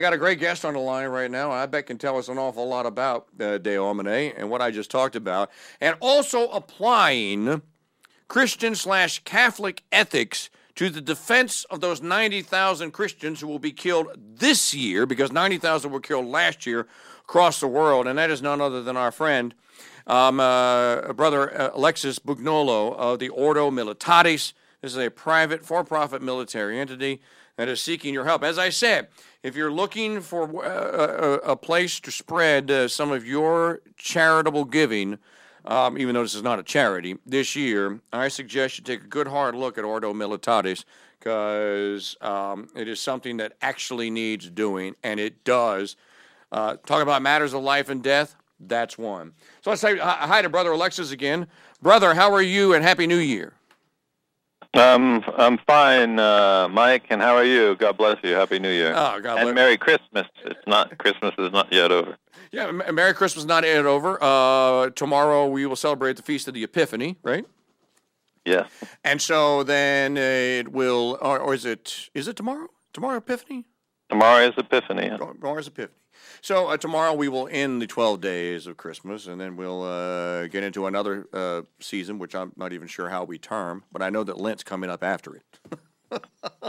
Got a great guest on the line right now. I bet can tell us an awful lot about De Omine and what I just talked about, and also applying Christian/Catholic ethics to the defense of those 90,000 Christians who will be killed this year, because 90,000 were killed last year across the world, and that is none other than our friend, Brother Alexis Bugnolo of the Ordo Militatis. This is a private, for-profit military entity that is seeking your help. As I said, if you're looking for a place to spread some of your charitable giving, even though this is not a charity, this year, I suggest you take a good hard look at Ordo Militatis, because it is something that actually needs doing, and it does. Talk about matters of life and death, that's one. So let's say hi to Brother Alexis again. Brother, how are you, and Happy New Year? I'm fine, Mike, and how are you? God bless you. Happy New Year. Oh, God bless. And Merry Christmas. Christmas is not yet over. Yeah, Merry Christmas not yet over. Tomorrow we will celebrate the Feast of the Epiphany, right? Yeah. And so then it will, or is it tomorrow? Tomorrow Epiphany? Tomorrow is Epiphany. Yeah. Tomorrow is Epiphany. So tomorrow we will end the 12 days of Christmas, and then we'll get into another season, which I'm not even sure how we term, but I know that Lent's coming up after it.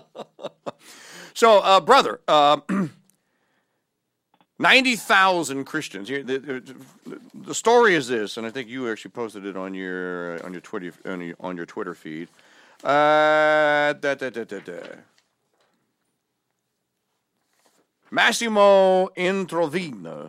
So, brother, 90,000 Christians. The story is this, and I think you actually posted it on your Twitter feed. Massimo Introvine,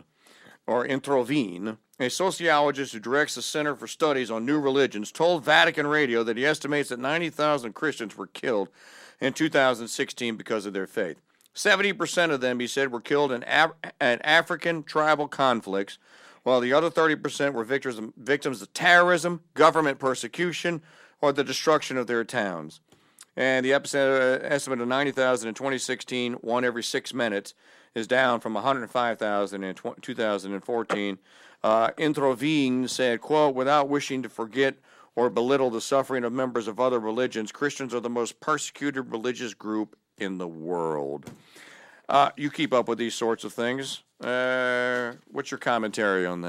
a sociologist who directs the Center for Studies on New Religions, told Vatican Radio that he estimates that 90,000 Christians were killed in 2016 because of their faith. 70% of them, he said, were killed in African tribal conflicts, while the other 30% were victims of terrorism, government persecution, or the destruction of their towns. And the estimate of 90,000 in 2016, one every 6 minutes, is down from 105,000 in 2014. Introvine said, quote, "Without wishing to forget or belittle the suffering of members of other religions, Christians are the most persecuted religious group in the world." You keep up with these sorts of things. What's your commentary on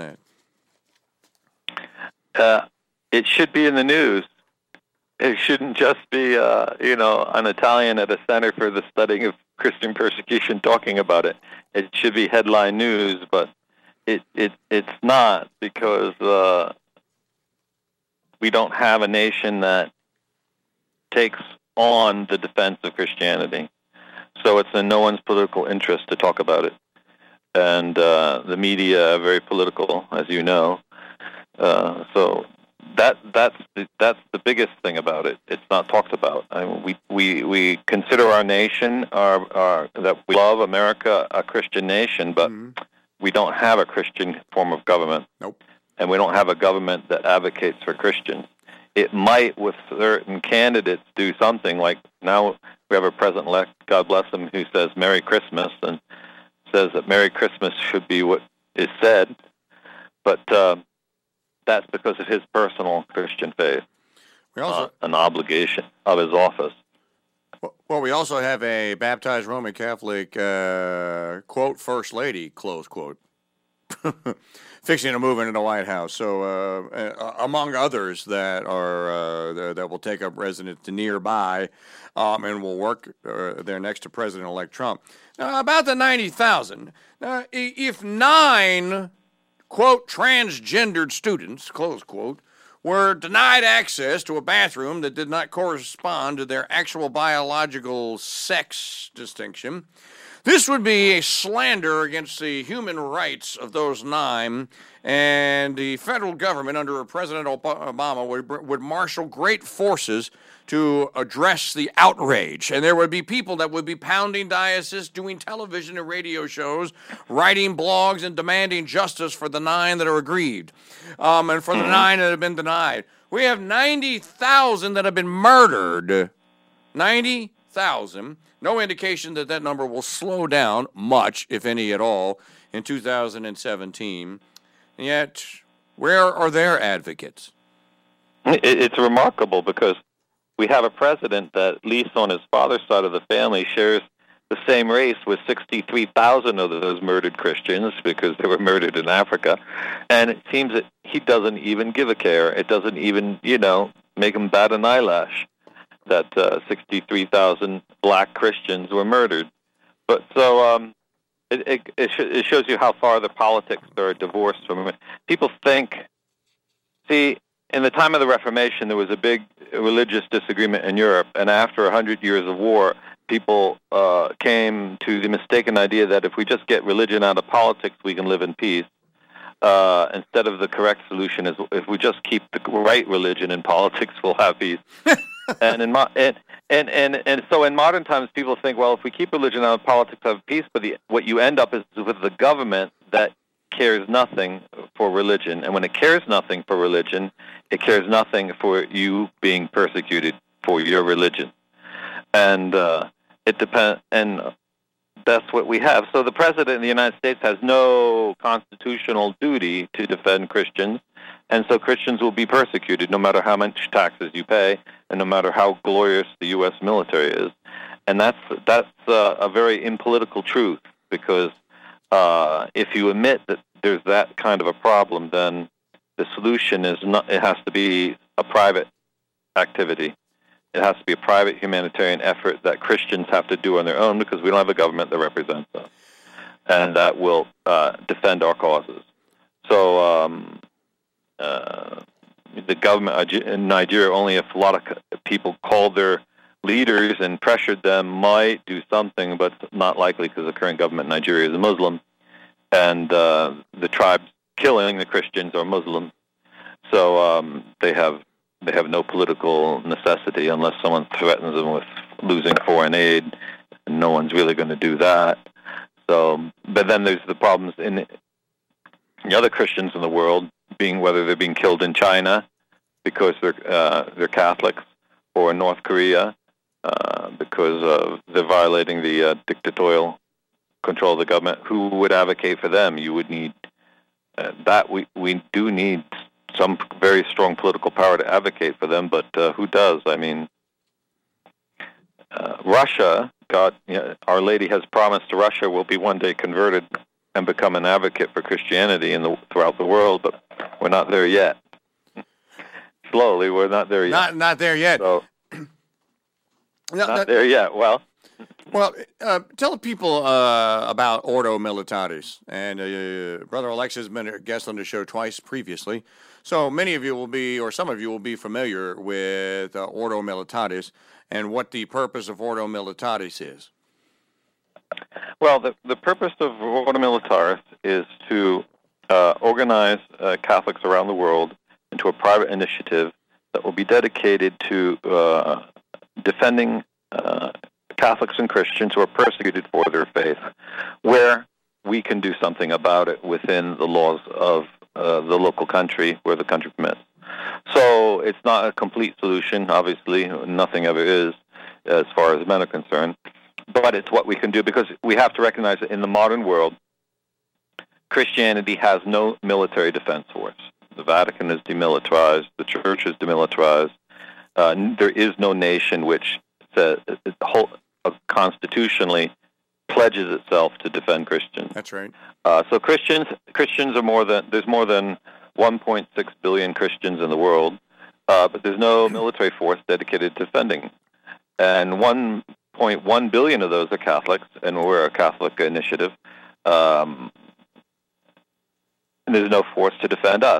that? It should be in the news. It shouldn't just be, an Italian at a Center for the Studying of Christian Persecution talking about it. It should be headline news, but it's not, because we don't have a nation that takes on the defense of Christianity. So it's in no one's political interest to talk about it. And the media are very political, as you know. So that's the biggest thing about it. It's not talked about. I mean, we consider our nation, our that we love America, a Christian nation, but we don't have a Christian form of government. Nope. And we don't have a government that advocates for Christians. It might, with certain candidates, do something like now we have a president-elect, God bless him, who says Merry Christmas and says that Merry Christmas should be what is said, but that's because of his personal Christian faith, an obligation of his office. Well, we also have a baptized Roman Catholic, quote, First Lady, close quote, fixing to move into the White House. So, among others that are that will take up residence nearby and will work there next to President-elect Trump. Now, about the 90,000, if 9, quote, transgendered students, close quote, were denied access to a bathroom that did not correspond to their actual biological sex distinction, this would be a slander against the human rights of those 9, and the federal government under President Obama would marshal great forces to address the outrage. And there would be people that would be pounding dioceses, doing television and radio shows, writing blogs, and demanding justice for the 9 that are aggrieved, and for the 9 that have been denied. We have 90,000 that have been murdered. 90,000. No indication that number will slow down much, if any at all, in 2017. And yet, where are their advocates? It's remarkable because we have a president that, at least on his father's side of the family, shares the the same race with 63,000 of those murdered Christians because they were murdered in Africa. And it seems that he doesn't even give a care. It doesn't even, make him bat an eyelash that 63,000 black Christians were murdered. But so it shows you how far the politics are divorced from it. People think, see, in the time of the Reformation, there was a big religious disagreement in Europe, and after 100 years of war, people came to the mistaken idea that if we just get religion out of politics, we can live in peace. Instead of the correct solution is if we just keep the right religion in politics, we'll have peace. And so in modern times, people think, well, if we keep religion out of politics, we'll have peace. But what you end up is with the government that cares nothing for religion, and when it cares nothing for religion, it cares nothing for you being persecuted for your religion, and it depends. And that's what we have. So the president of the United States has no constitutional duty to defend Christians, and so Christians will be persecuted no matter how much taxes you pay, and no matter how glorious the U.S. military is. And that's a very impolitical truth, because if you admit that there's that kind of a problem, then the solution is not. It has to be a private activity. It has to be a private humanitarian effort that Christians have to do on their own, because we don't have a government that represents us and that will defend our causes. So the government in Nigeria, only if a lot of people called their leaders and pressured them, might do something, but it's not likely because the current government in Nigeria is a Muslim, and the tribes killing the Christians are Muslims. So they have no political necessity unless someone threatens them with losing foreign aid, and no one's really going to do that. So, but then there's the problems in the other Christians in the world, whether they're being killed in China because they're Catholics, or in North Korea because they're violating the dictatorial control of the government. Who would advocate for them? You would need that. We do need some very strong political power to advocate for them, but who does? I mean, Russia Our Lady has promised Russia will be one day converted and become an advocate for Christianity throughout the world, but we're not there yet. Slowly, we're not there yet. Not there yet. So, not there yet. Well, tell the people about Ordo Militatis. And Brother Alex has been a guest on the show twice previously. So many of you will be, or some of you will be familiar with Ordo Militatis and what the purpose of Ordo Militatis is. Well, the purpose of Ordo Militaris is to organize Catholics around the world into a private initiative that will be dedicated to defending Catholics and Christians who are persecuted for their faith, where we can do something about it within the laws of the local country where the country permits. So it's not a complete solution, obviously. Nothing ever is, as far as men are concerned. But it's what we can do, because we have to recognize that in the modern world, Christianity has no military defense force. The Vatican is demilitarized. The Church is demilitarized. There is no nation which constitutionally pledges itself to defend Christians. That's right. So Christians are there's more than 1.6 billion Christians in the world, but there's no military force dedicated to defending. And 1.1 billion of those are Catholics, and we're a Catholic initiative. And there's no force to defend us.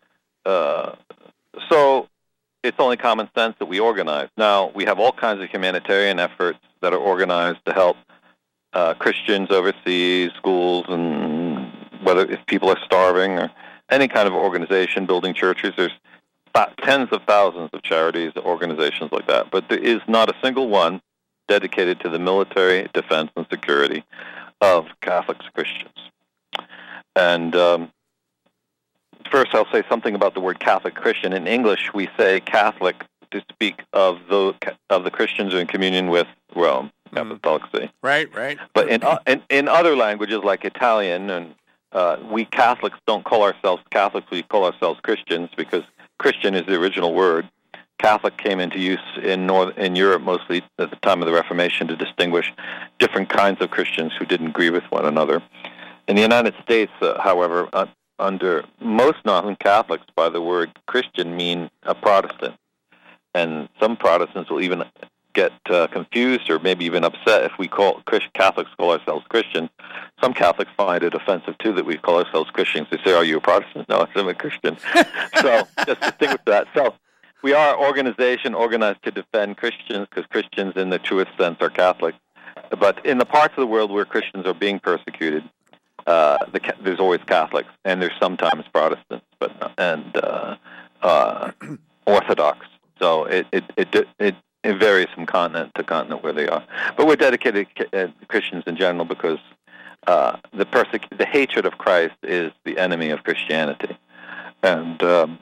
So it's only common sense that we organize. Now, we have all kinds of humanitarian efforts that are organized to help Christians overseas, schools, and if people are starving, or any kind of organization, building churches. There's tens of thousands of charities, organizations like that. But there is not a single one dedicated to the military defense and security of Catholics and Christians. And first, I'll say something about the word Catholic Christian. In English, we say Catholic to speak of the Christians in communion with Rome, Catholic Orthodoxy. Right. But in other languages like Italian, and we Catholics don't call ourselves Catholics; we call ourselves Christians, because Christian is the original word. Catholic came into use in Europe, mostly at the time of the Reformation, to distinguish different kinds of Christians who didn't agree with one another. In the United States, however, under most Northern Catholics, by the word Christian mean a Protestant. And some Protestants will even get confused or maybe even upset if we Catholics call ourselves Christians. Some Catholics find it offensive, too, that we call ourselves Christians. They say, are you a Protestant? No, I'm a Christian. So just distinguish that. So we are an organization organized to defend Christians, because Christians in the truest sense are Catholics. But in the parts of the world where Christians are being persecuted, there's always Catholics, and there's sometimes Protestants, and Orthodox. So it varies from continent to continent where they are. But we're dedicated Christians in general, because the hatred of Christ is the enemy of Christianity. And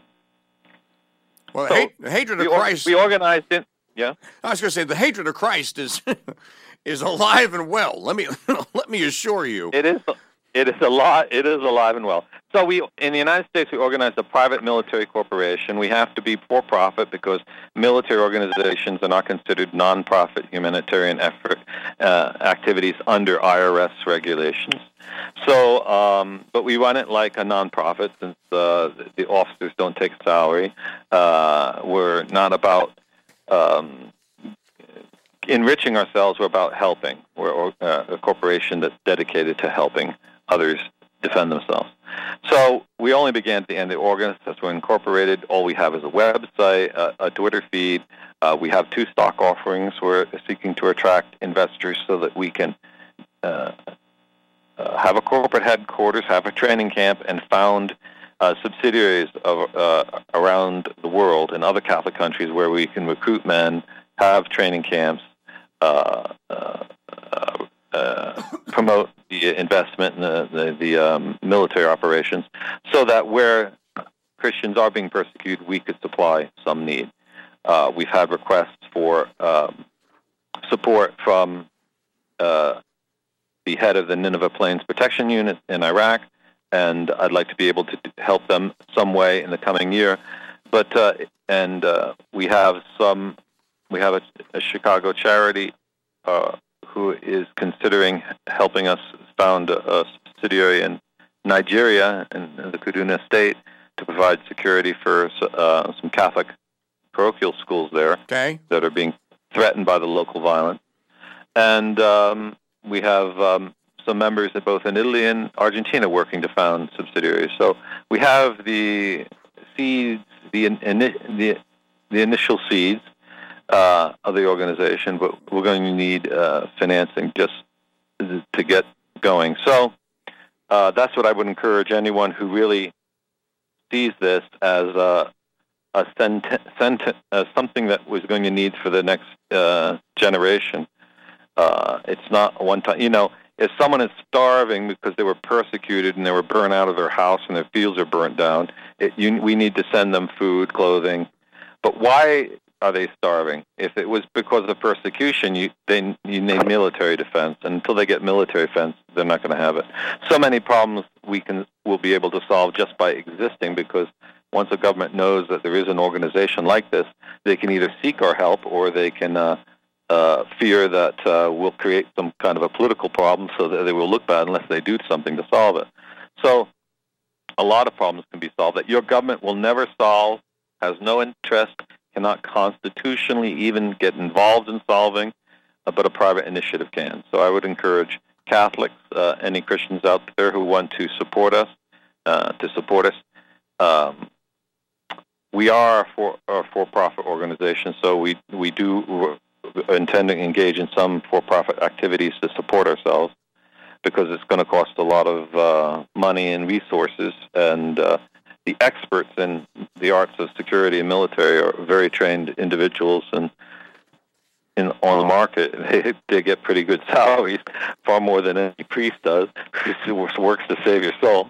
the hatred of Christ. We organized it. Yeah, I was going to say the hatred of Christ is is alive and well. Let me assure you, it is. It is alive and well. So in the United States, we organize a private military corporation. We have to be for-profit because military organizations are not considered non-profit humanitarian activities under IRS regulations. So, but we run it like a non-profit, since the officers don't take a salary. We're not about enriching ourselves. We're about helping. We're a corporation that's dedicated to helping others defend themselves. So we only began at the end of August. That's when incorporated. All we have is a website, a Twitter feed. We have 2 stock offerings. We're seeking to attract investors so that we can have a corporate headquarters, have a training camp, and found subsidiaries around the world in other Catholic countries where we can recruit men, have training camps, promote the investment in the military operations, so that where Christians are being persecuted, we could supply some need. We've had requests for support from the head of the Nineveh Plains Protection Unit in Iraq, and I'd like to be able to help them some way in the coming year. But we have a Chicago charity who is considering helping us found a subsidiary in Nigeria, in the Kaduna State, to provide security for some Catholic parochial schools there that are being threatened by the local violence. And we have some members both in Italy and Argentina working to found subsidiaries. So we have the seeds, the initial seeds of the organization, but we're going to need financing just to get going. So that's what I would encourage anyone who really sees this as something that was going to need for the next generation. It's not one time. If someone is starving because they were persecuted and they were burned out of their house and their fields are burnt down, we need to send them food, clothing. But why are they starving? If it was because of persecution, you need military defense. And until they get military defense, they're not going to have it. So many problems we'll be able to solve just by existing, because once a government knows that there is an organization like this, they can either seek our help or they can fear that we'll create some kind of a political problem so that they will look bad unless they do something to solve it. So a lot of problems can be solved that your government will never solve, has no interest, cannot constitutionally even get involved in solving, but a private initiative can. So I would encourage Catholics, any Christians out there who want to support us, We are a for-profit organization, so we do intend to engage in some for-profit activities to support ourselves, because it's going to cost a lot of money and resources, and the experts in the arts of security and military are very trained individuals, and on the market they get pretty good salaries, far more than any priest does, who works to save your soul.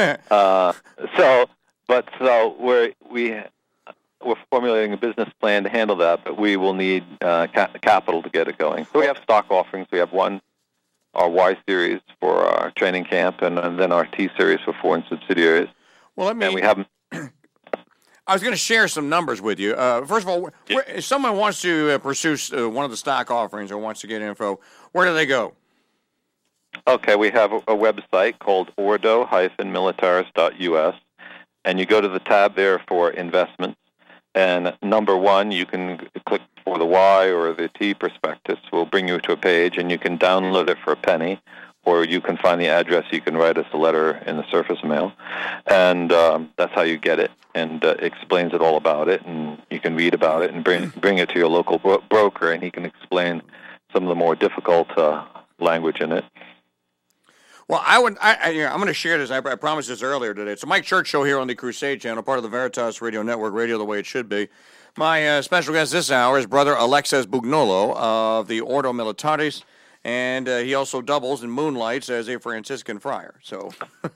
We're formulating a business plan to handle that, but we will need capital to get it going. So we have stock offerings. We have our Y series for our training camp, and then our T series for foreign subsidiaries. Well, we have. I was going to share some numbers with you. First of all, if someone wants to pursue one of the stock offerings or wants to get info, where do they go? Okay, we have a website called ordo-militaris.us, and you go to the tab there for investments. And number one, you can click for the Y or the T prospectus. Will bring you to a page, and you can download it for a penny, or you can find the address. You can write us a letter in the surface mail, and that's how you get it. And it explains it all about it, and you can read about it and bring it to your local broker, and he can explain some of the more difficult language in it. Well, I'm going to share this. I promised this earlier today. It's a Mike Church show here on the Crusade Channel, part of the Veritas Radio Network, radio the way it should be. My special guest this hour is Brother Alexis Bugnolo of the Ordo Militaris, and he also doubles and moonlights as a Franciscan friar. So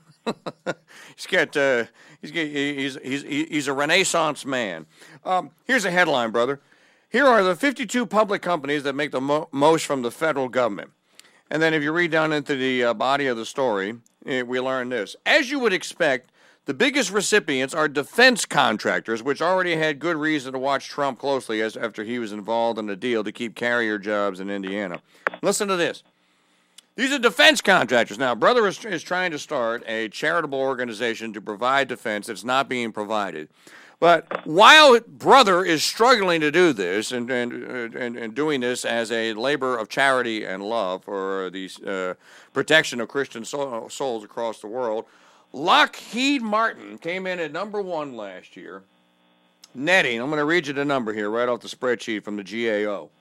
he's a Renaissance man. Here's a headline, brother. Here are the 52 public companies that make the most from the federal government. And then if you read down into the body of the story, we learn this. As you would expect, the biggest recipients are defense contractors, which already had good reason to watch Trump closely after he was involved in a deal to keep carrier jobs in Indiana. Listen to this. These are defense contractors. Now, Brother is trying to start a charitable organization to provide defense that's not being provided. But while Brother is struggling to do this and doing this as a labor of charity and love for the protection of Christian souls across the world, Lockheed Martin came in at number one last year, netting, I'm going to read you the number here right off the spreadsheet from the GAO,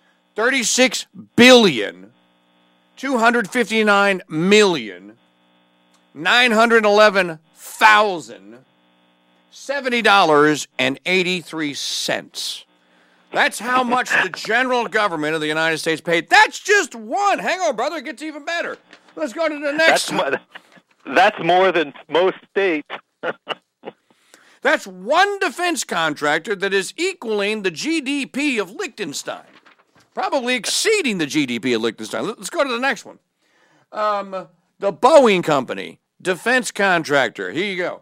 $36,259,911,070.83. That's how much the general government of the United States paid. That's just one. Hang on, brother. It gets even better. Let's go to the next. That's more than most states. That's one defense contractor that is equaling the GDP of Liechtenstein. Probably exceeding the GDP of Liechtenstein. Let's go to the next one. The Boeing Company, defense contractor. Here you go.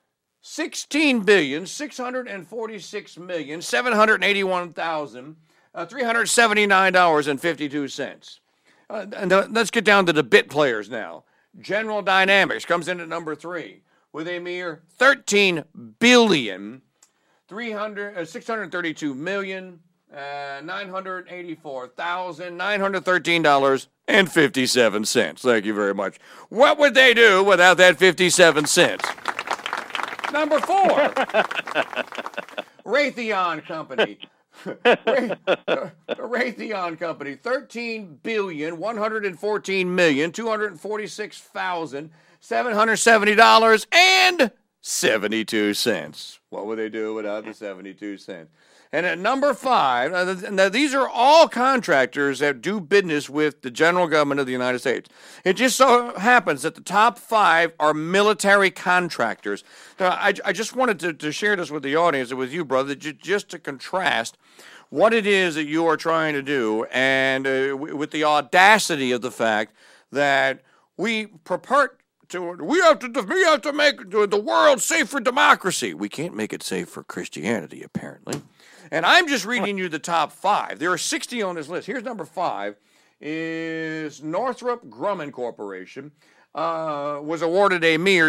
$16,646,781,379.52. And let's get down to the bit players now. General Dynamics comes in at number 3 with a mere $13,632,984,913.57. Thank you very much. What would they do without that 57 cents? Number 4, Raytheon Company. Raytheon Company, $13,114,246,770.72. What would they do without the 72 cents? And at number 5, now these are all contractors that do business with the general government of the United States. It just so happens that the top 5 are military contractors. Now, I just wanted to share this with the audience and with you, brother, just to contrast what it is that you are trying to do, and with the audacity of the fact that we have to make the world safe for democracy. We can't make it safe for Christianity, apparently. And I'm just reading you the top 5. There are 60 on this list. Here's number 5. Is Northrop Grumman Corporation was awarded a mere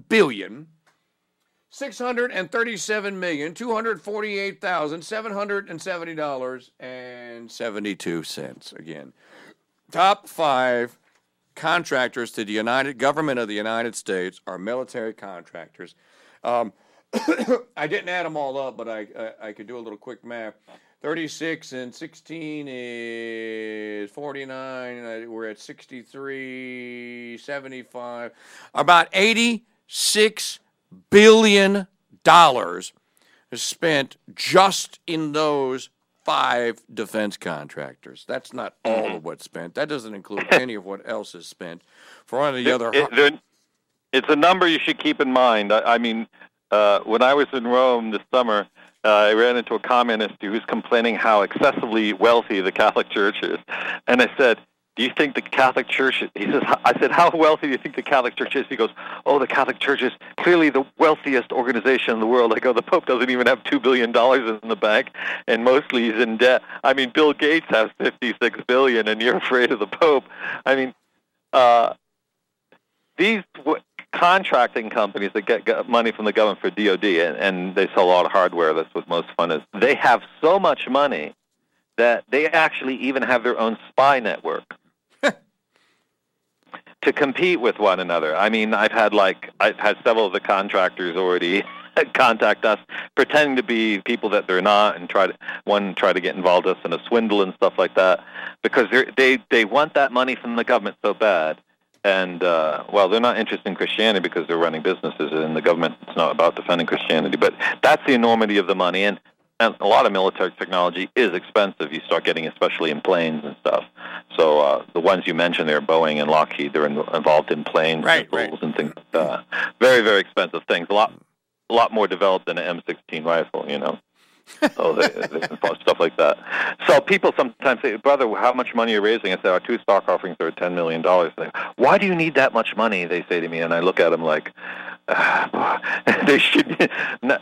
$10,637,248,770.72. Again, top 5 contractors to the United Government of the United States are military contractors. I didn't add them all up, but I could do a little quick math. 36 and 16 is 49. We're at 63, 75. About $86 billion is spent just in those 5 defense contractors. That's not all of what's spent. That doesn't include any of what else is spent for any of the other. It's a number you should keep in mind. I mean, when I was in Rome this summer, I ran into a communist who was complaining how excessively wealthy the Catholic Church is. And I said, do you think the Catholic Church, he says, I said, how wealthy do you think the Catholic Church is? He goes, oh, the Catholic Church is clearly the wealthiest organization in the world. I go, the Pope doesn't even have $2 billion in the bank, and mostly he's in debt. I mean, Bill Gates has $56 billion, and you're afraid of the Pope. I mean, these contracting companies that get money from the government for DOD, and they sell a lot of hardware, that's what most fun is, they have so much money that they actually even have their own spy network to compete with one another. I mean, I've had several of the contractors already contact us pretending to be people that they're not, and try to get involved with us in a swindle and stuff like that, because they want that money from the government so bad. And they're not interested in Christianity because they're running businesses, and the government is not about defending Christianity. But that's the enormity of the money, and a lot of military technology is expensive. You start getting, especially in planes and stuff. So the ones you mentioned there, Boeing and Lockheed, they're involved in planes, right. and things like that. Very, very expensive things. A lot more developed than an M16 rifle, you know. So they stuff like that. So people sometimes say, brother, how much money are you raising? I say, our 2 stock offerings are $10 million. They, why do you need that much money? They say to me, and I look at them like, they should.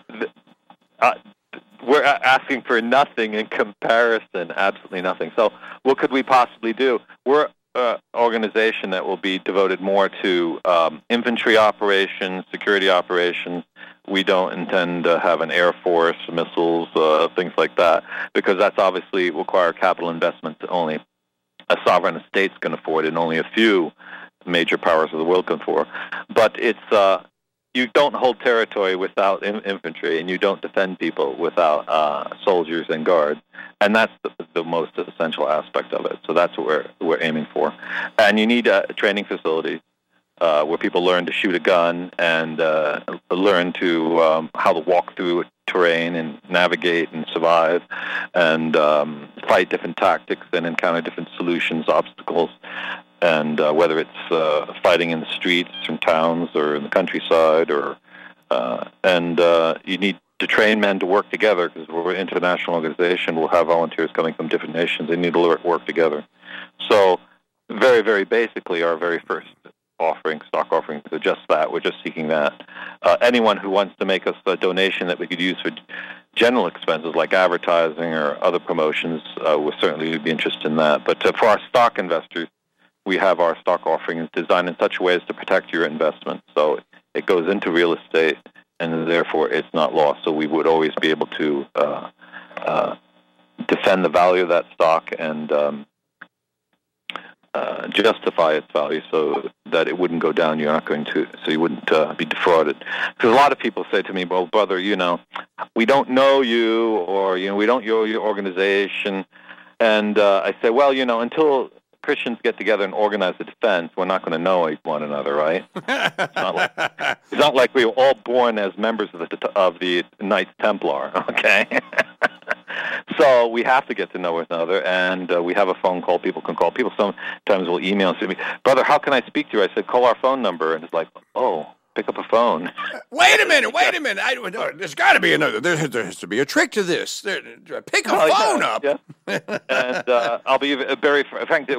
We're asking for nothing in comparison, absolutely nothing. So what could we possibly do? We're an organization that will be devoted more to infantry operations, security operations. We don't intend to have an air force, missiles, things like that, because that's obviously require capital investments that only a sovereign state can afford, and only a few major powers of the world can afford. But it's you don't hold territory without infantry, and you don't defend people without soldiers and guards, and that's the most essential aspect of it. So that's what we're aiming for. And you need training facilities where people learn to shoot a gun and learn to how to walk through terrain and navigate and survive, and fight different tactics and encounter different solutions, obstacles. And whether it's fighting in the streets from towns or in the countryside, or you need to train men to work together, because we're an international organization. We'll have volunteers coming from different nations. They need to work together. So very, very basically, our very first stock offerings are just that. We're just seeking that. Anyone who wants to make us a donation that we could use for general expenses like advertising or other promotions, we'll certainly be interested in that. But for our stock investors, we have our stock offerings designed in such a way as to protect your investment. So it goes into real estate, and therefore it's not lost. So we would always be able to defend the value of that stock and justify its value, so that it wouldn't go down. You're not going to, so you wouldn't be defrauded. Because a lot of people say to me, "Well, brother, we don't know you, or we don't know your organization," and I say, "Well, until Christians get together and organize a defense, we're not going to know one another, right?" It's not like we were all born as members of the Knights Templar, okay? So we have to get to know one another, and we have a phone call. People can call. People sometimes will email and say to me, "Brother, how can I speak to you?" I said, "Call our phone number." And it's like, "Oh, pick up a phone." Wait a minute. There's got to be another. There has to be a trick to this. Pick a phone up. Yeah. And I'll be very frank.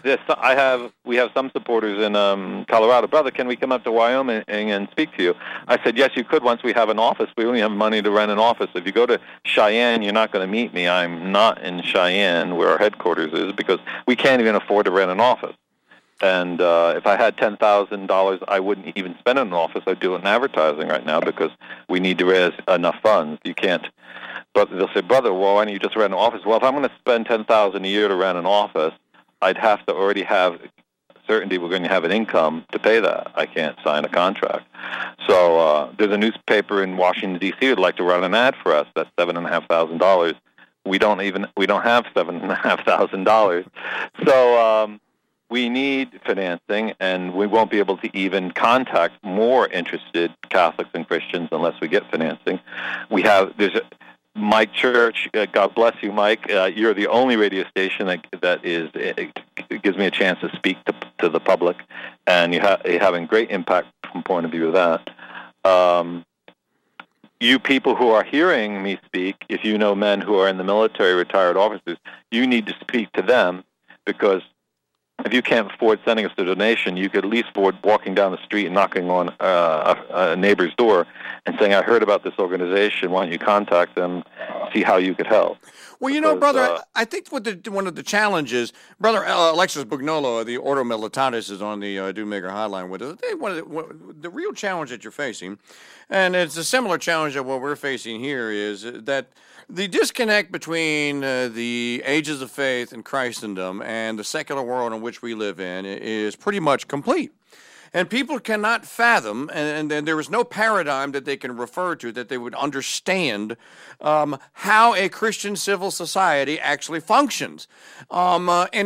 We have some supporters in Colorado. "Brother, can we come up to Wyoming and speak to you?" I said, "Yes, you could once we have an office. We only have money to rent an office. If you go to Cheyenne, you're not going to meet me. I'm not in Cheyenne, where our headquarters is, because we can't even afford to rent an office. And if I had $10,000, I wouldn't even spend it in an office. I'd do it in advertising right now, because we need to raise enough funds. You can't." But they'll say, "Brother, well, why don't you just rent an office?" Well, if I'm going to spend $10,000 a year to rent an office, I'd have to already have certainty we're going to have an income to pay that. I can't sign a contract. So there's a newspaper in Washington, D.C. who'd like to run an ad for us. That's $7,500. We don't have $7,500. So we need financing, and we won't be able to even contact more interested Catholics and Christians unless we get financing. There's Mike Church, God bless you, Mike. You're the only radio station that gives me a chance to speak to the public, and you're having great impact from the point of view of that. You people who are hearing me speak, if you know men who are in the military, retired officers, you need to speak to them, because if you can't afford sending us a donation, you could at least afford walking down the street and knocking on a neighbor's door and saying, I heard about this organization, why don't you contact them, see how you could help. Well, you know, brother, I think one of the challenges, brother Alexis Bugnolo, the Ordo Militatis, is on the Doommaker hotline with us. The real challenge that you're facing, and it's a similar challenge that what we're facing here, is that the disconnect between the ages of faith and Christendom and the secular world in which we live in is pretty much complete. And people cannot fathom, and there is no paradigm that they can refer to that they would understand how a Christian civil society actually functions. And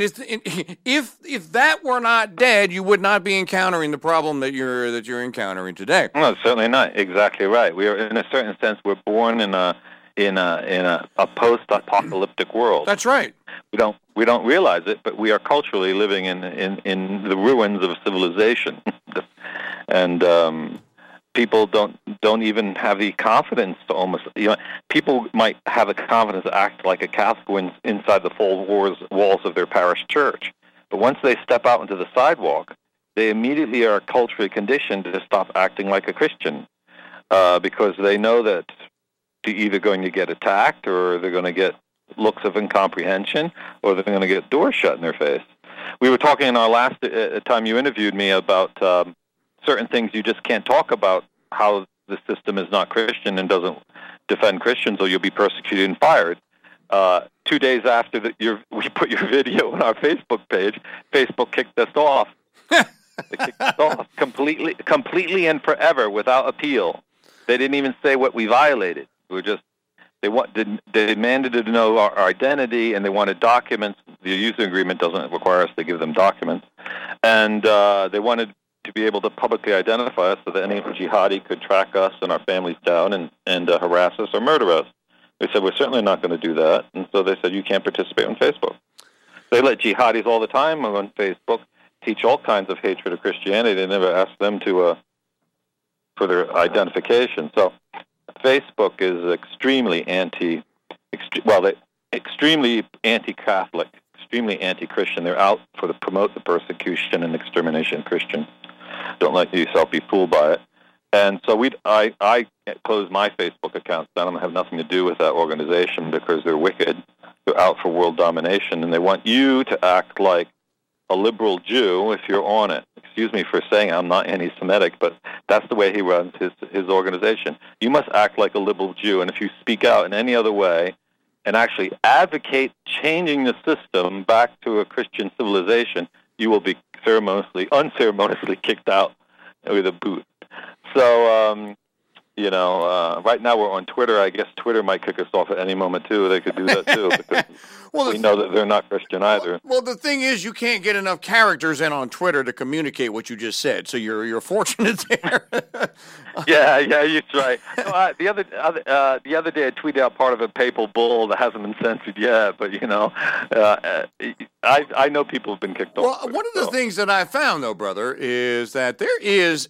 if that were not dead, you would not be encountering the problem that you're encountering today. No, certainly not. Exactly right. We are, in a certain sense, we're born in a post-apocalyptic world. That's right. We don't realize it, but we are culturally living in the ruins of civilization, and people don't even have the confidence to almost. People might have the confidence to act like a Catholic inside the four walls of their parish church, but once they step out into the sidewalk, they immediately are culturally conditioned to stop acting like a Christian, because they know that they're either going to get attacked, or they're going to get looks of incomprehension, or they're going to get doors shut in their face. We were talking in our last time you interviewed me about certain things you just can't talk about, how the system is not Christian and doesn't defend Christians, or you'll be persecuted and fired. 2 days after we put your video on our Facebook page, Facebook kicked us off. They kicked us off completely and forever without appeal. They didn't even say what we violated. We were just they demanded to know our identity, and they wanted documents. The user agreement doesn't require us to give them documents, and they wanted to be able to publicly identify us so that any jihadi could track us and our families down and harass us or murder us. We said, we're certainly not going to do that, and so they said, you can't participate on Facebook. They let jihadis all the time on Facebook teach all kinds of hatred of Christianity. They never asked them to for their identification. So Facebook is extremely extremely anti-Catholic, extremely anti-Christian. They're out to promote the persecution and extermination of Christians. Don't let yourself be fooled by it. And so I closed my Facebook account down. I don't have nothing to do with that organization because they're wicked. They're out for world domination, and they want you to act like a liberal Jew if you're on it. Excuse me for saying I'm not anti-Semitic, but that's the way he runs his organization. You must act like a liberal Jew, and if you speak out in any other way and actually advocate changing the system back to a Christian civilization, you will be unceremoniously kicked out with a boot. So, right now we're on Twitter. I guess Twitter might kick us off at any moment, too. They could do that, too, because we know that they're not Christian either. Well, the thing is, you can't get enough characters in on Twitter to communicate what you just said, so you're fortunate there. Yeah, you're right. The other day I tweeted out part of a papal bull that hasn't been censored yet, but, I know people have been kicked off. Well, one of the things that I found, though, brother, is that there is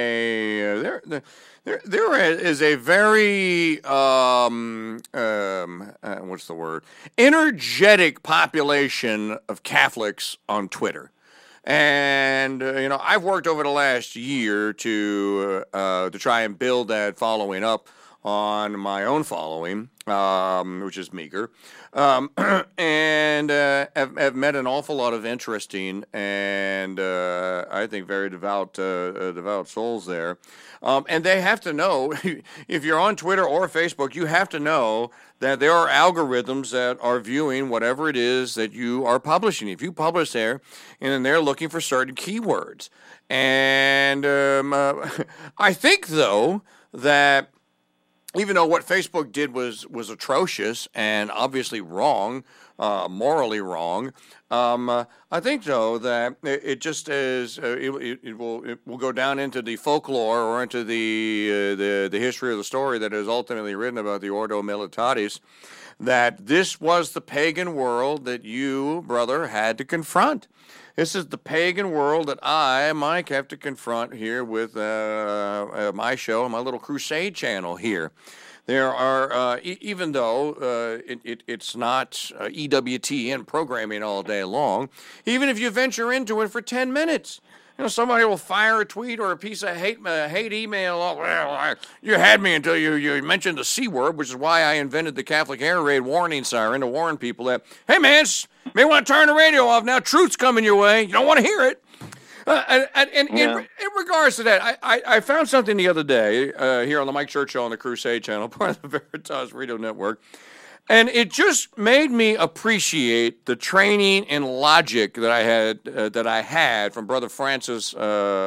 There is a very what's the word? Energetic population of Catholics on Twitter, and I've worked over the last year to try and build that following up on my own following, which is meager, and have met an awful lot of interesting and I think very devout souls there. And they have to know, if you're on Twitter or Facebook, you have to know that there are algorithms that are viewing whatever it is that you are publishing. If you publish there, and then they're looking for certain keywords. And I think, though, that even though what Facebook did was atrocious and obviously wrong, morally wrong, I think though that it just is it will go down into the folklore or into the history of the story that is ultimately written about the Ordo Militatis, that this was the pagan world that you, brother, had to confront. This is the pagan world that I, Mike, have to confront here with my show, my little crusade channel here. There are, even though it's not EWTN programming all day long, even if you venture into it for 10 minutes, somebody will fire a tweet or a piece of hate email. Well, you had me until you mentioned the C word, which is why I invented the Catholic Air Raid warning siren to warn people that, hey, man, you may want to turn the radio off now. Truth's coming your way. You don't want to hear it. In regards to that, I found something the other day here on the Mike Church Show on the Crusade Channel, part of the Veritas Radio Network, and it just made me appreciate the training and logic that I had from Brother Francis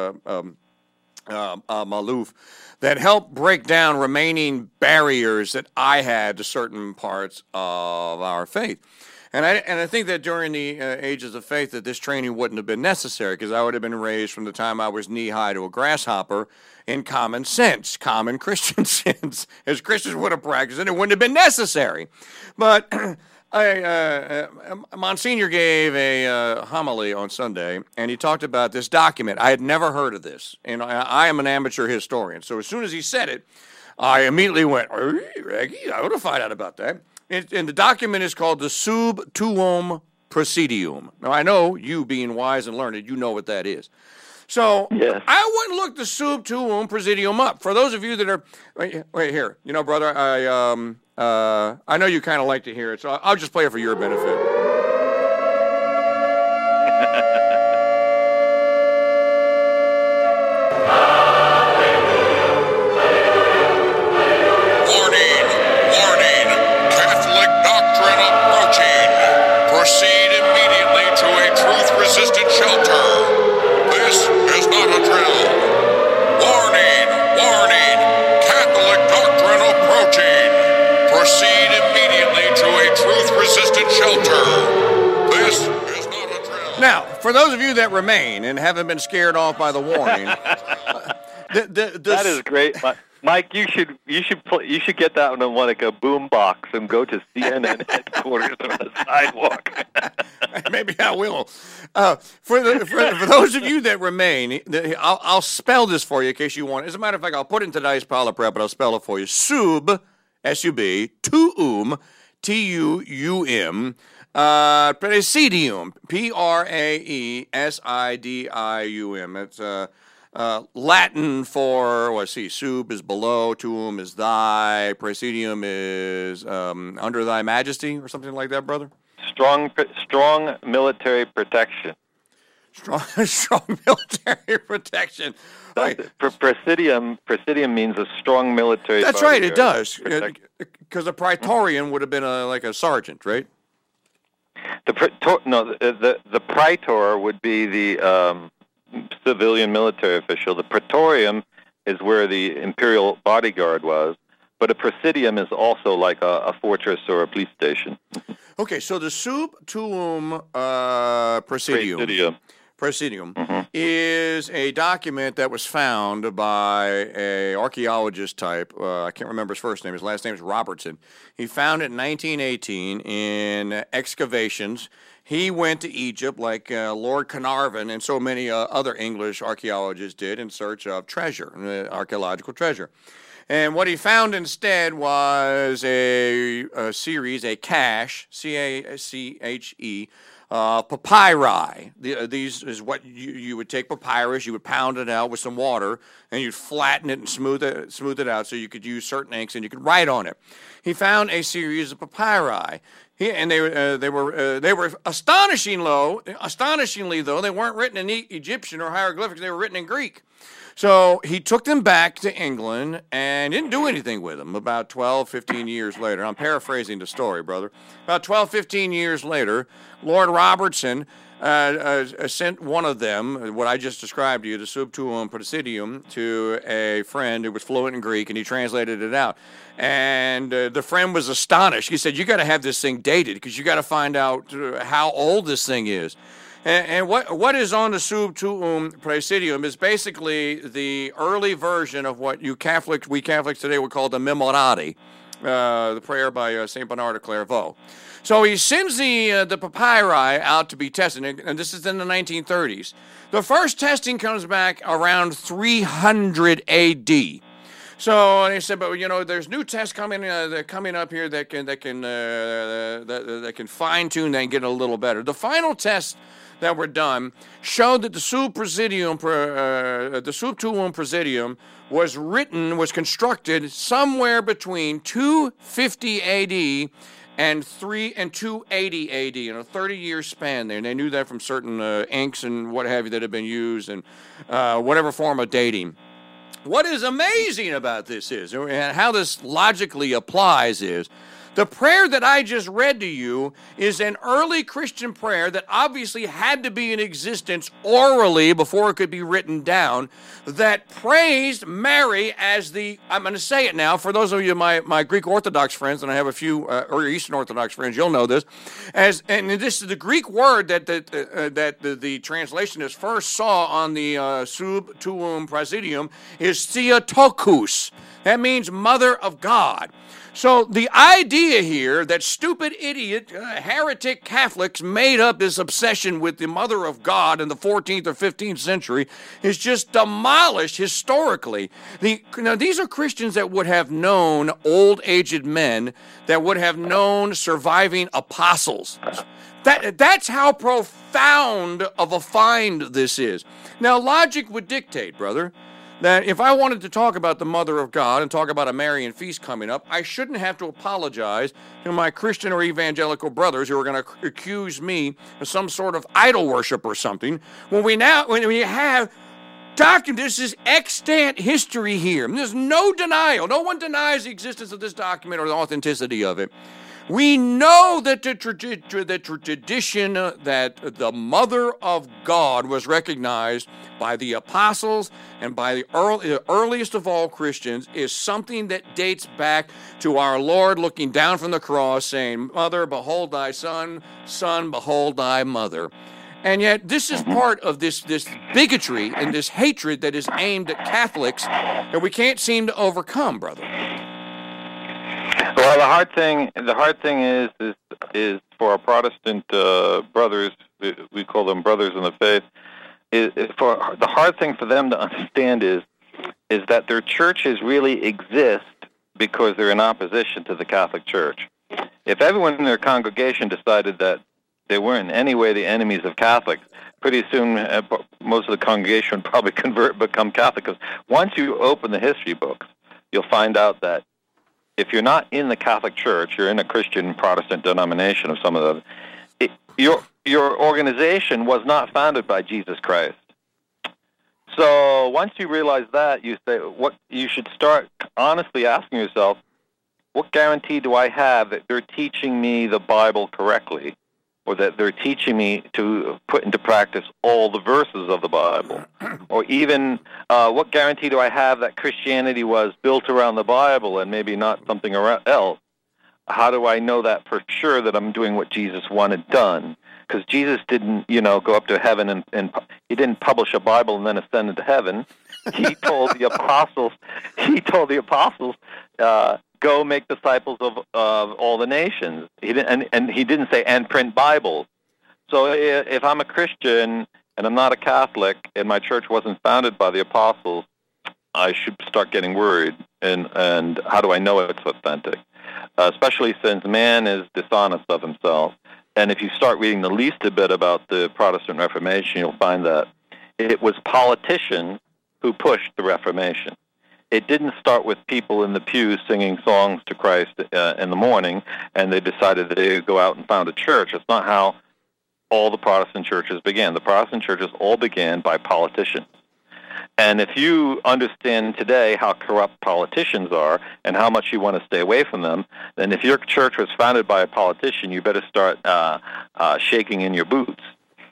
Malouf that helped break down remaining barriers that I had to certain parts of our faith. And I think that during the ages of faith that this training wouldn't have been necessary, because I would have been raised from the time I was knee-high to a grasshopper in common sense, common Christian sense, as Christians would have practiced, and it wouldn't have been necessary. But Monsignor gave a homily on Sunday, and he talked about this document. I had never heard of this, and I am an amateur historian. So as soon as he said it, I immediately went, Reggie, I want to find out about that. And the document is called the Sub Tuum Praesidium. Now, I know you, being wise and learned, you know what that is. So yes. I wouldn't look the Sub Tuum Praesidium up. For those of you that are, wait here, brother, I know you kind of like to hear it, so I'll just play it for your benefit. Proceed immediately to a truth-resistant shelter. This is not a drill. Warning, warning, Catholic doctrine approaching. Proceed immediately to a truth-resistant shelter. This is not a drill. Now, for those of you that remain and haven't been scared off by the warning, that is great. Mike, you should get that one on like a boom box and go to CNN headquarters on the sidewalk. Maybe I will. For those of you that remain, I'll spell this for you in case you want. As a matter of fact, I'll put it into the dice pile of prep, but I'll spell it for you. Sub, S-U-B, tuum, T-U-U-M, Praesidium, P-R-A-E-S-I-D-I-U-M. It's Latin for, sub is below, tuum is thy, praesidium is under thy majesty, or something like that, brother? Strong military protection. Strong military protection. Praesidium means a strong military. That's right, it does. Because a praetorian would have been like a sergeant, right? The praetor would be the civilian military official. The praetorium is where the imperial bodyguard was, but a presidium is also like a fortress or a police station. Okay, so the Sub Tuum Praesidium is a document that was found by a archaeologist type. I can't remember his first name. His last name is Robertson. He found it in 1918 in excavations. He went to Egypt like Lord Carnarvon and so many other English archaeologists did in search of treasure, archaeological treasure. And what he found instead was a series, a cache, C-A-C-H-E, papyri. These is what you would take papyrus, you would pound it out with some water, and you'd flatten it and smooth it out so you could use certain inks and you could write on it. He found a series of papyri. They were astonishingly though, they weren't written in Egyptian or hieroglyphics, they were written in Greek. So he took them back to England and didn't do anything with them. About 12, 15 years later, I'm paraphrasing the story, brother. About 12, 15 years later, Lord Robertson sent one of them, what I just described to you, the Sub Tuum Praesidium, to a friend who was fluent in Greek, and he translated it out. And the friend was astonished. He said, you got to have this thing dated because you got to find out how old this thing is. And what is on the Sub Tuum Praesidium is basically the early version of what we Catholics today would call the Memorare, the prayer by St. Bernard of Clairvaux. So he sends the papyri out to be tested, and this is in the 1930s. The first testing comes back around 300 A.D. So they said, but there's new tests coming up here that can fine tune and get a little better. The final tests that were done showed that the Sub Tuum Presidium was constructed somewhere between 250 AD and 280 AD, in a 30-year span there. And they knew that from certain inks and what have you that have been used, and whatever form of dating. What is amazing about this is, and how this logically applies, is the prayer that I just read to you is an early Christian prayer that obviously had to be in existence orally before it could be written down, that praised Mary as I'm going to say it now, for those of you, my Greek Orthodox friends, and I have a few, or Eastern Orthodox friends, you'll know this, and this is the Greek word that the translationist first saw on the Sub Tuum Presidium is Theotokos. That means Mother of God. So the idea here that stupid idiot heretic Catholics made up this obsession with the Mother of God in the 14th or 15th century is just demolished historically. These are Christians that would have known old aged men, that would have known surviving apostles. That's how profound of a find this is. Now, logic would dictate, brother, that if I wanted to talk about the Mother of God and talk about a Marian feast coming up, I shouldn't have to apologize to my Christian or evangelical brothers who are going to accuse me of some sort of idol worship or something. When we have document, this is extant history here. There's no denial. No one denies the existence of this document or the authenticity of it. We know that the tradition that the Mother of God was recognized by the apostles and by the earliest of all Christians is something that dates back to our Lord looking down from the cross saying, Mother, behold thy son, son, behold thy mother. And yet this is part of this bigotry and this hatred that is aimed at Catholics that we can't seem to overcome, brother. Well, the hard thing is for our Protestant brothers, we call them brothers in the faith. For the hard thing for them to understand is that their churches really exist because they're in opposition to the Catholic Church. If everyone in their congregation decided that they weren't in any way the enemies of Catholics, pretty soon most of the congregation would probably become Catholic. Because once you open the history books, you'll find out that if you're not in the Catholic Church, you're in a Christian Protestant denomination of some of the, your organization was not founded by Jesus Christ. So once you realize that, you should start honestly asking yourself, what guarantee do I have that they're teaching me the Bible correctly, or that they're teaching me to put into practice all the verses of the Bible? Or even, what guarantee do I have that Christianity was built around the Bible and maybe not something else? How do I know that for sure that I'm doing what Jesus wanted done? Because Jesus didn't, go up to heaven and he didn't publish a Bible and then ascend into heaven. He told the apostles, go make disciples of all the nations. He didn't say, and print Bibles. So if I'm a Christian and I'm not a Catholic and my church wasn't founded by the apostles, I should start getting worried. And how do I know it's authentic? Especially since man is dishonest of himself. And if you start reading the least a bit about the Protestant Reformation, you'll find that it was politicians who pushed the Reformation. It didn't start with people in the pews singing songs to Christ in the morning, and they decided that they would go out and found a church. It's not how all the Protestant churches began. The Protestant churches all began by politicians. And if you understand today how corrupt politicians are and how much you want to stay away from them, then if your church was founded by a politician, you better start shaking in your boots.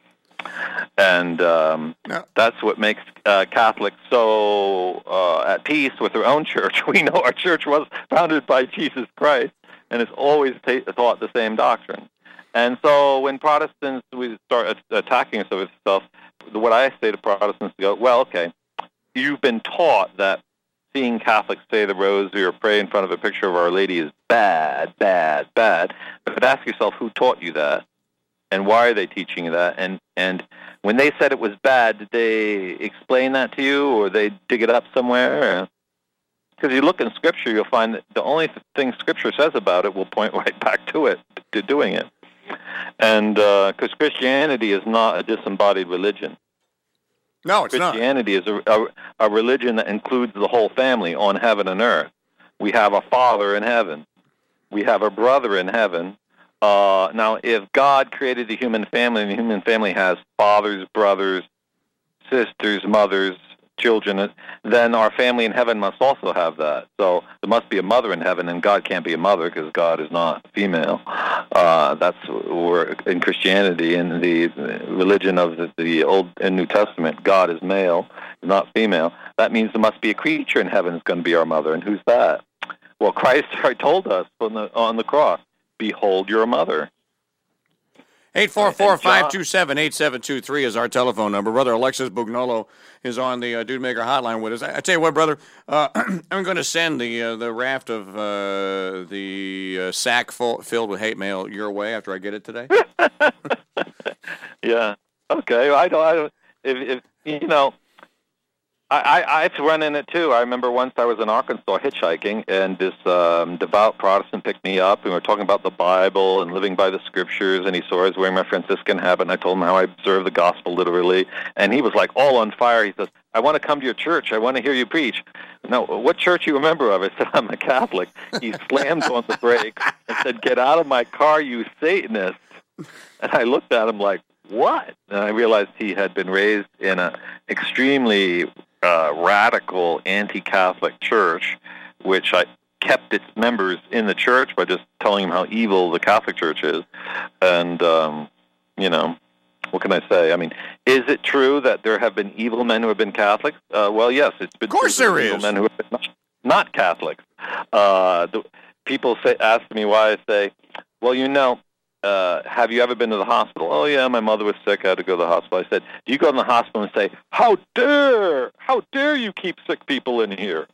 And that's what makes Catholics so at peace with their own church. We know our church was founded by Jesus Christ, and it's always taught the same doctrine. And so when Protestants we start attacking us over stuff, what I say to Protestants is, well, okay, you've been taught that seeing Catholics say the rosary or pray in front of a picture of Our Lady is bad, bad, bad. But ask yourself, who taught you that? And why are they teaching you that? And when they said it was bad, did they explain that to you, or they dig it up somewhere? Because you look in Scripture, you'll find that the only thing Scripture says about it will point right back to it, to doing it. And because Christianity is not a disembodied religion. No, it's not. Christianity is a religion that includes the whole family on heaven and earth. We have a father in heaven. We have a brother in heaven. Now, if God created the human family, and the human family has fathers, brothers, sisters, mothers, children, then our family in heaven must also have that. So there must be a mother in heaven, and God can't be a mother because God is not female. That's where in Christianity, in the religion of the Old and New Testament, God is male, not female. That means there must be a creature in heaven that's going to be our mother. And who's that? Well, Christ told us on the cross, "Behold your mother." 844-527-8723 is our telephone number. Brother Alexis Bugnolo is on the Dude Maker hotline with us. I tell you what, brother, I'm going to send the raft of the sack filled with hate mail your way after I get it today. Yeah. Okay. I don't. If you know. I've run in it too. I remember once I was in Arkansas hitchhiking, and this devout Protestant picked me up, and we were talking about the Bible and living by the Scriptures, and he saw I was wearing my Franciscan habit, and I told him how I observe the gospel literally, and he was like all on fire. He says, "I want to come to your church. I want to hear you preach." No, what church are you a member of? I said, "I'm a Catholic." He slammed on the brakes and said, "Get out of my car, you Satanist." And I looked at him like, what? And I realized he had been raised in an extremely radical anti-Catholic church, which I kept its members in the church by just telling them how evil the Catholic Church is. And, you know, what can I say? I mean, is it true that there have been evil men who have been Catholics? Well, yes, it's been. Of course there is. Evil men who have been not Catholics. People ask me why. I say, well, you know, have you ever been to the hospital? Oh, yeah, my mother was sick. I had to go to the hospital. I said, do you go to the hospital and say, how dare you keep sick people in here?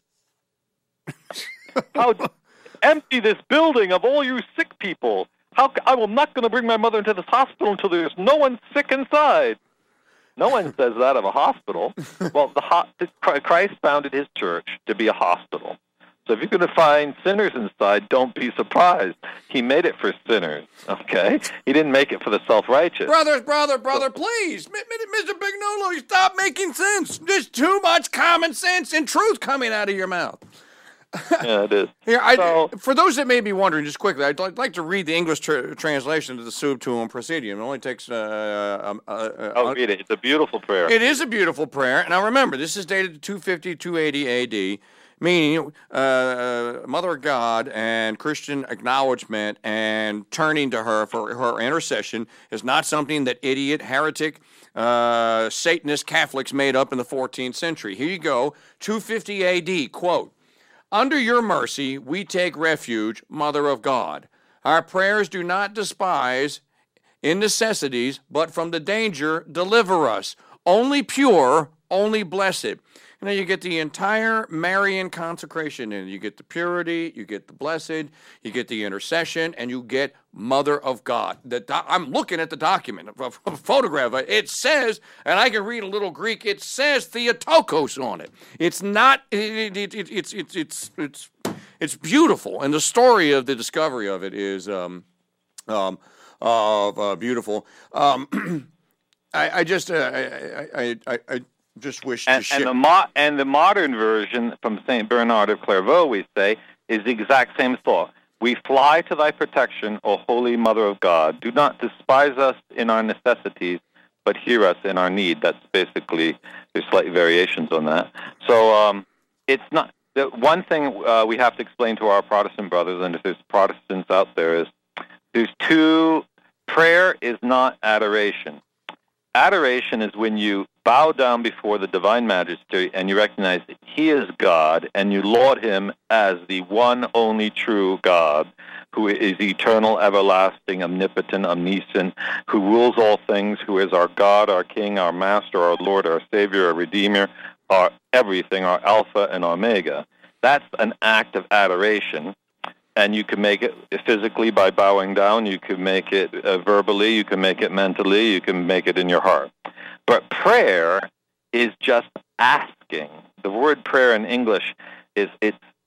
How empty this building of all you sick people. I'm not going to bring my mother into this hospital until there's no one sick inside. No one says that of a hospital. Well, Christ founded his church to be a hospital. So if you're going to find sinners inside, don't be surprised. He made it for sinners, okay? He didn't make it for the self-righteous. Brother, please. Mr. Bignolo, you stop making sense. There's too much common sense and truth coming out of your mouth. Yeah, it is. Here, for those that may be wondering, just quickly, I'd like to read the English translation of the Sub Tuum Praesidium. It only takes... I'll read it. It's a beautiful prayer. It is a beautiful prayer. Now, remember, this is dated 250, 280 A.D., meaning Mother of God and Christian acknowledgement and turning to her for her intercession is not something that idiot, heretic, Satanist Catholics made up in the 14th century. Here you go, 250 A.D., quote, "Under your mercy we take refuge, Mother of God. Our prayers do not despise in necessities, but from the danger deliver us. Only pure, only blessed." Now you get the entire Marian consecration, and you get the purity, you get the blessed, you get the intercession, and you get Mother of God. I'm looking at the document, a photograph. It says, and I can read a little Greek. It says Theotokos on it. It's not. It's beautiful, and the story of the discovery of it is beautiful. I just wish to share. And the modern version from Saint Bernard of Clairvaux, we say, is the exact same thought. We fly to thy protection, O Holy Mother of God. Do not despise us in our necessities, but hear us in our need. That's basically, there's slight variations on that. So it's not, the one thing we have to explain to our Protestant brothers, and if there's Protestants out there, is there's prayer is not adoration. Adoration is when you bow down before the divine majesty and you recognize that he is God and you laud him as the one only true God who is eternal, everlasting, omnipotent, omniscient, who rules all things, who is our God, our King, our Master, our Lord, our Savior, our Redeemer, our everything, our Alpha and Omega. That's an act of adoration. And you can make it physically by bowing down. You can make it verbally. You can make it mentally. You can make it in your heart. But prayer is just asking. The word prayer in English it's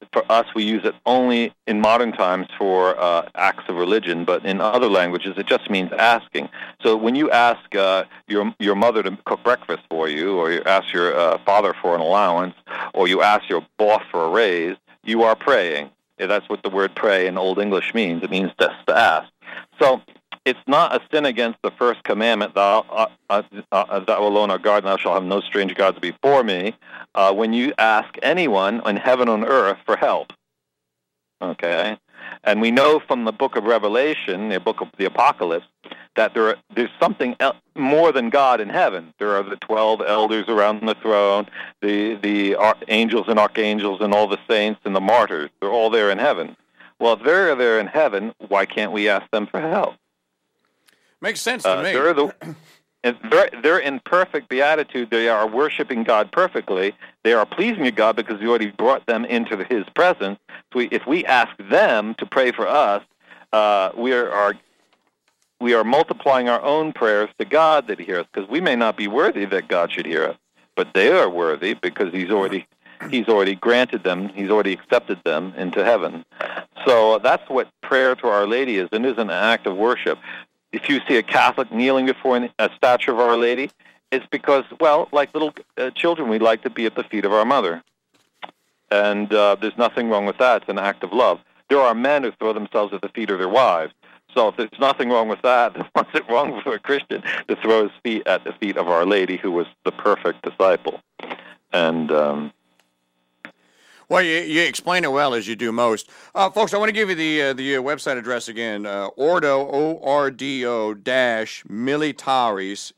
for us, we use it only in modern times for acts of religion, but in other languages, it just means asking. So when you ask your mother to cook breakfast for you, or you ask your father for an allowance, or you ask your boss for a raise, you are praying. Yeah, that's what the word pray in Old English means. It means just to ask. So it's not a sin against the first commandment, thou alone art God, and thou shalt have no strange gods before me, when you ask anyone in heaven and earth for help. Okay? And we know from the book of Revelation, the book of the Apocalypse, that there's something more than God in heaven. There are the 12 elders around the throne, the angels and archangels and all the saints and the martyrs. They're all there in heaven. Well, if they're there in heaven, why can't we ask them for help? Makes sense to me. They're in perfect beatitude. They are worshiping God perfectly. They are pleasing to God because He already brought them into His presence. So if we ask them to pray for us, we are multiplying our own prayers to God that He hears, because we may not be worthy that God should hear us, but they are worthy because He's already granted them. He's already accepted them into heaven. So that's what prayer to Our Lady is, and is an act of worship. If you see a Catholic kneeling before a statue of Our Lady, it's because, well, like little children, we like to be at the feet of our mother. And there's nothing wrong with that. It's an act of love. There are men who throw themselves at the feet of their wives. So if there's nothing wrong with that, then what's it wrong for a Christian to throw his feet at the feet of Our Lady, who was the perfect disciple? And well, you explain it well, as you do most. Folks, I want to give you the website address again, Ordo, O-R-D-O -militaris,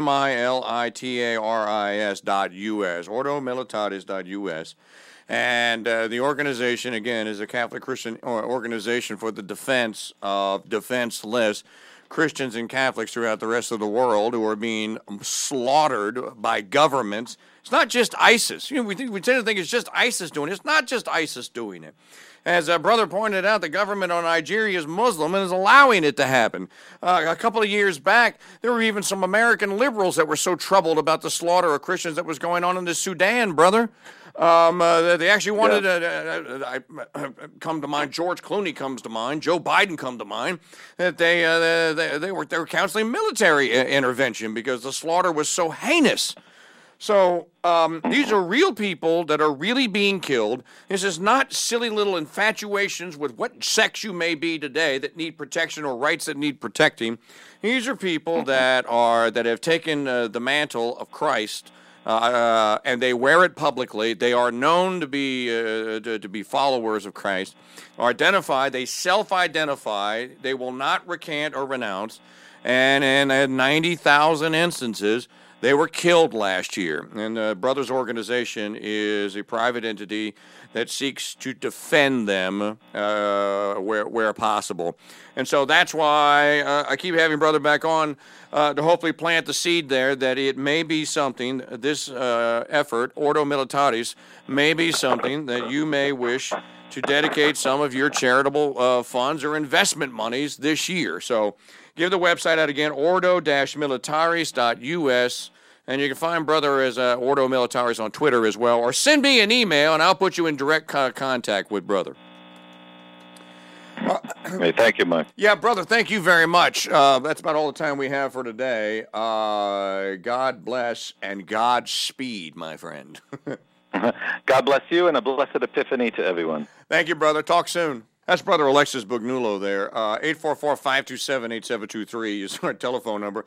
militaris.us, ordomilitaris.us. And the organization, again, is a Catholic Christian organization for the defense of defenseless Christians and Catholics throughout the rest of the world who are being slaughtered by governments. It's not just ISIS. We tend to think it's just ISIS doing it. It's not just ISIS doing it. As a brother pointed out, the government of Nigeria is Muslim and is allowing it to happen. A couple of years back, there were even some American liberals that were so troubled about the slaughter of Christians that was going on in the Sudan, brother. They actually wanted to come to mind. George Clooney comes to mind. Joe Biden come to mind. That they were counseling military intervention because the slaughter was so heinous. So these are real people that are really being killed. This is not silly little infatuations with what sex you may be today that need protection or rights that need protecting. These are people that have taken the mantle of Christ. And they wear it publicly. They are known to be followers of Christ. Are identified. They self-identify. They will not recant or renounce. And in 90,000 instances, they were killed last year. And the Brothers Organization is a private entity that seeks to defend them where possible. And so that's why I keep having Brother back on to hopefully plant the seed there that it may be something, this effort, Ordo Militaris, may be something that you may wish to dedicate some of your charitable funds or investment monies this year. So give the website out again, ordo-militaris.us. And you can find Brother as Ordo Militaris on Twitter as well. Or send me an email, and I'll put you in direct contact with Brother. Hey, thank you, Mike. Yeah, Brother, thank you very much. That's about all the time we have for today. God bless and Godspeed, my friend. God bless you, and a blessed Epiphany to everyone. Thank you, brother. Talk soon. That's Brother Alexis Bugnulo there. 844-527-8723 is our telephone number.